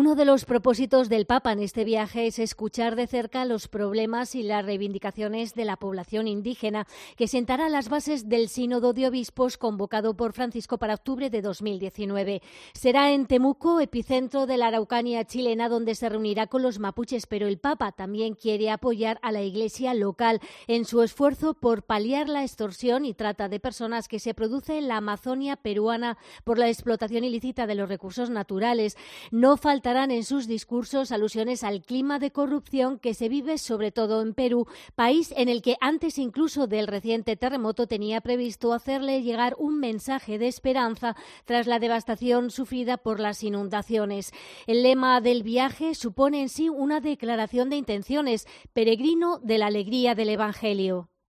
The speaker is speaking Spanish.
Uno de los propósitos del Papa en este viaje es escuchar de cerca los problemas y las reivindicaciones de la población indígena, que sentará las bases del Sínodo de Obispos convocado por Francisco para octubre de 2019. Será en Temuco, epicentro de la Araucanía chilena, donde se reunirá con los mapuches, pero el Papa también quiere apoyar a la Iglesia local en su esfuerzo por paliar la extorsión y trata de personas que se produce en la Amazonia peruana por la explotación ilícita de los recursos naturales. No faltarán en sus discursos alusiones al clima de corrupción que se vive sobre todo en Perú, país en el que antes incluso del reciente terremoto tenía previsto hacerle llegar un mensaje de esperanza tras la devastación sufrida por las inundaciones. El lema del viaje supone en sí una declaración de intenciones: peregrino de la alegría del Evangelio.